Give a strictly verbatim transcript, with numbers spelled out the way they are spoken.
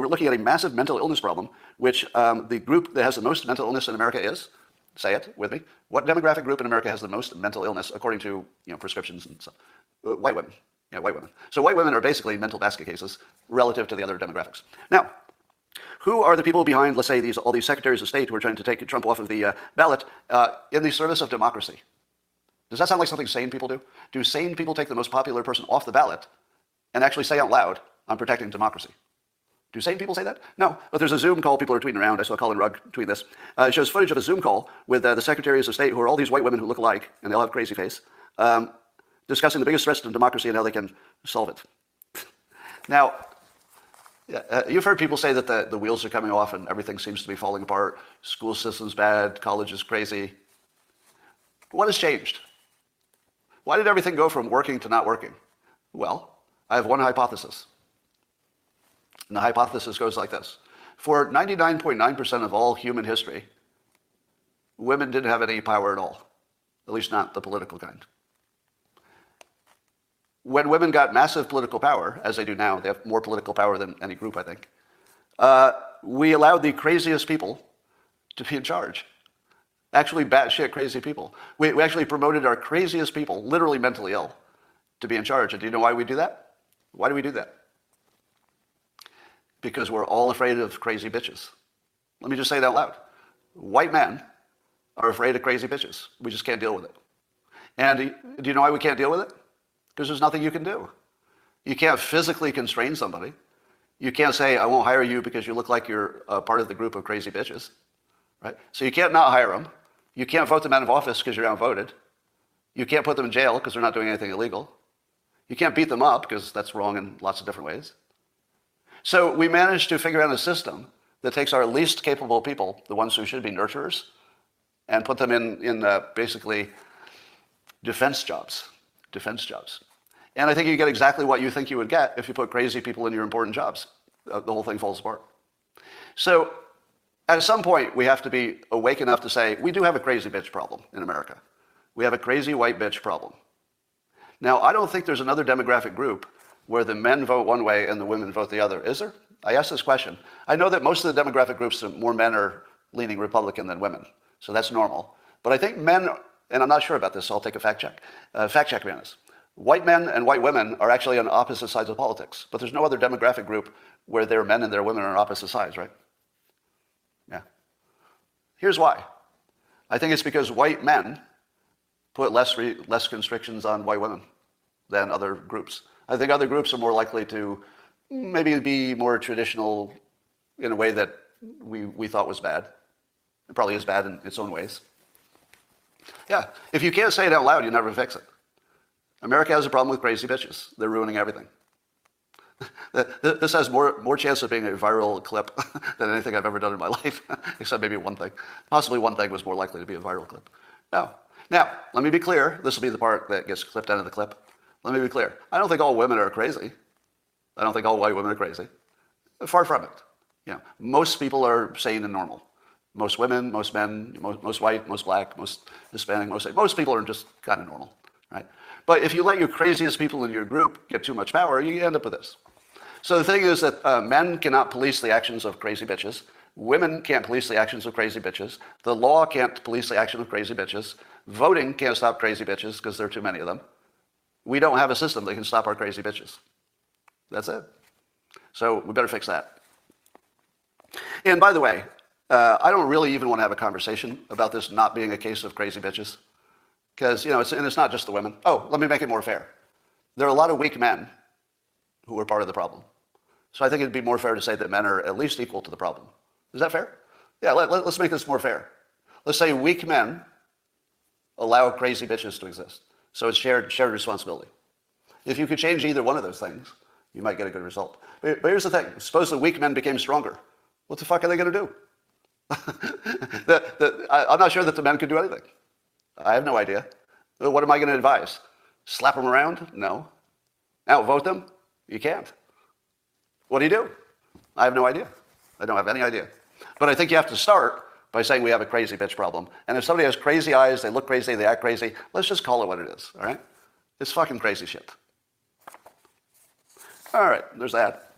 we're looking at a massive mental illness problem, which um, the group that has the most mental illness in America is, say it with me, what demographic group in America has the most mental illness according to you know prescriptions and stuff? Uh, white women. Yeah, white women. So white women are basically mental basket cases relative to the other demographics. Now, who are the people behind, let's say, these all these secretaries of state who are trying to take Trump off of the uh, ballot uh, in the service of democracy? Does that sound like something sane people do? Do sane people take the most popular person off the ballot and actually say out loud, I'm protecting democracy? Do sane people say that? No. But there's a Zoom call people are tweeting around. I saw Colin Rugg tweet this. Uh, it shows footage of a Zoom call with uh, the secretaries of state, who are all these white women who look alike, and they all have crazy face, um, discussing the biggest threats to democracy and how they can solve it. Now, yeah, uh, you've heard people say that the, the wheels are coming off and everything seems to be falling apart. School system's bad, college is crazy. What has changed? Why did everything go from working to not working? Well, I have one hypothesis. And the hypothesis goes like this. For ninety-nine point nine percent of all human history, women didn't have any power at all, at least not the political kind. When women got massive political power, as they do now, they have more political power than any group, I think, uh, we allowed the craziest people to be in charge. Actually batshit crazy people. We, we actually promoted our craziest people, literally mentally ill, to be in charge. And do you know why we do that? Why do we do that? Because we're all afraid of crazy bitches. Let me just say that out loud. White men are afraid of crazy bitches. We just can't deal with it. And do you know why we can't deal with it? Because there's nothing you can do. You can't physically constrain somebody. You can't say, I won't hire you because you look like you're a part of the group of crazy bitches. Right? So you can't not hire them. You can't vote them out of office because you're outvoted. You can't put them in jail because they're not doing anything illegal. You can't beat them up because that's wrong in lots of different ways. So we managed to figure out a system that takes our least capable people, the ones who should be nurturers, and put them in, in uh, basically defense jobs. Defense jobs. And I think you get exactly what you think you would get if you put crazy people in your important jobs. Uh, the whole thing falls apart. So at some point, we have to be awake enough to say, we do have a crazy bitch problem in America. We have a crazy white bitch problem. Now, I don't think there's another demographic group where the men vote one way and the women vote the other. Is there? I asked this question. I know that most of the demographic groups, more men are leaning Republican than women, so that's normal. But I think men, and I'm not sure about this, so I'll take a fact check. Uh, fact check me on this. White men and white women are actually on opposite sides of politics, but there's no other demographic group where their men and their women are on opposite sides, right? Yeah. Here's why. I think it's because white men put less re- less constrictions on white women than other groups. I think other groups are more likely to maybe be more traditional in a way that we, we thought was bad. It probably is bad in its own ways. Yeah, if you can't say it out loud, you never fix it. America has a problem with crazy bitches. They're ruining everything. This has more, more chance of being a viral clip than anything I've ever done in my life, except maybe one thing. Possibly one thing was more likely to be a viral clip. No. Now, let me be clear. This will be the part that gets clipped out of the clip. Let me be clear. I don't think all women are crazy. I don't think all white women are crazy. Far from it. You know, most people are sane and normal. Most women, most men, most, most white, most black, most Hispanic, most most people are just kind of normal, right? But if you let your craziest people in your group get too much power, you end up with this. So the thing is that uh, men cannot police the actions of crazy bitches. Women can't police the actions of crazy bitches. The law can't police the action of crazy bitches. Voting can't stop crazy bitches because there are too many of them. We don't have a system that can stop our crazy bitches. That's it. So we better fix that. And by the way, uh, I don't really even want to have a conversation about this not being a case of crazy bitches. Because, you know, it's, and it's not just the women. Oh, let me make it more fair. There are a lot of weak men who are part of the problem. So I think it'd be more fair to say that men are at least equal to the problem. Is that fair? Yeah, let, let, let's make this more fair. Let's say weak men allow crazy bitches to exist. So it's shared, shared responsibility. If you could change either one of those things, you might get a good result. But, but here's the thing. Suppose the weak men became stronger. What the fuck are they going to do? the, the, I, I'm not sure that the men could do anything. I have no idea. What am I going to advise? Slap them around? No. Outvote them? You can't. What do you do? I have no idea. I don't have any idea. But I think you have to start by saying we have a crazy bitch problem. And if somebody has crazy eyes, they look crazy, they act crazy, let's just call it what it is, all right? It's fucking crazy shit. All right, there's that.